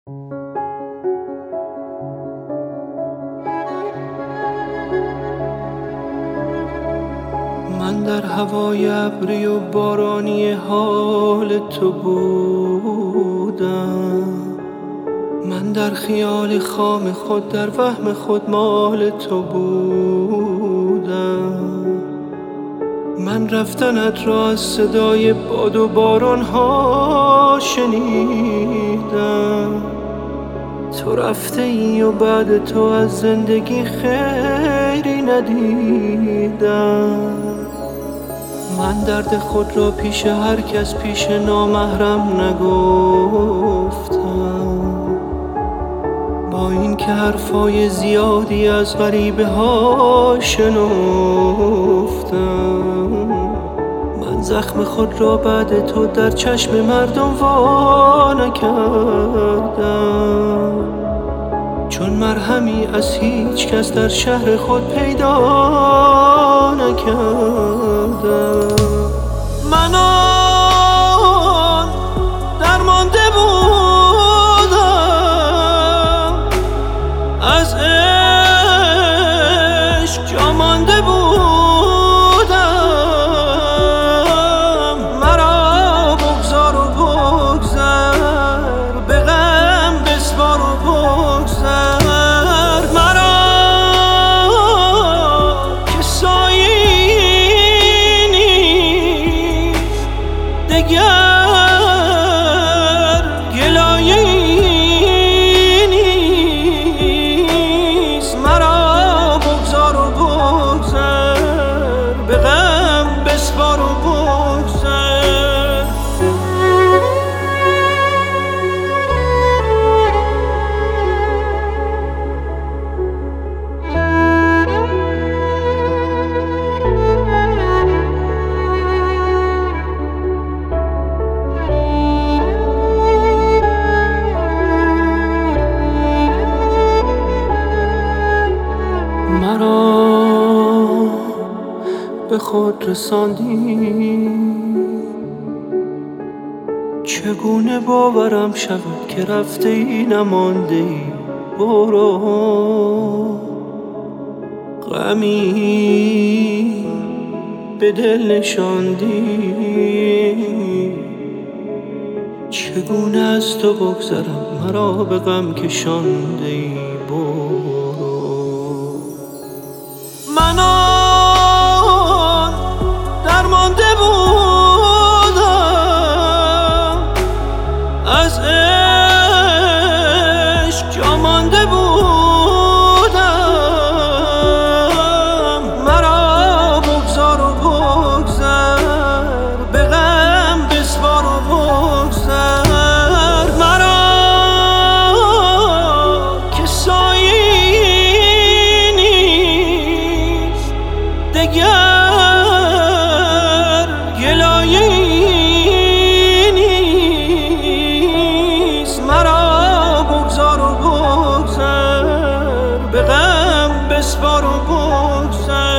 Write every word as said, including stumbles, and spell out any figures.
من در هوای ابری و بارانی حال تو بودم، من در خیال خام خود در وهم خود مال تو بودم. من رفتنت را از صدای باد و باران ها شنیدم، تو رفته ای و بعد تو از زندگی خیری ندیدم. من درد خود را پیش هر کس پیش نامحرم نگفتم، با این که حرفای زیادی از غریبه ها شنفتم. من زخم خود را بعد تو در چشم مردم وا نکردم، چون مرهمی از هیچ کس در شهر خود پیدا نکردم. من آن درمانده بودم، از عشق جا مانده بودم. مرا بگذار و بگذر، به غم بسپار و بگذر. مرا که سایه‌ای نیست دگر، گلایه‌ای نیست. مرا بگذار و بگذر، به غم بسپار و بگذر. مرا به خود رساندی، چگونه باورم شود که رفته ای نمانده ای. برو، غمی به دل نشاندی، چگونه از تو بگذرم مرا به غم کشانده ای. برو. من آن درمانده بودم، از عشق جا مانده بودم. مرا بگذار و بگذر، به غم بسپار و بگذر. مرا که سایه‌ای نیست دگر، گلایه‌ای نیست. مرا بگذار و بگذر، به غم بسپار و بگذر.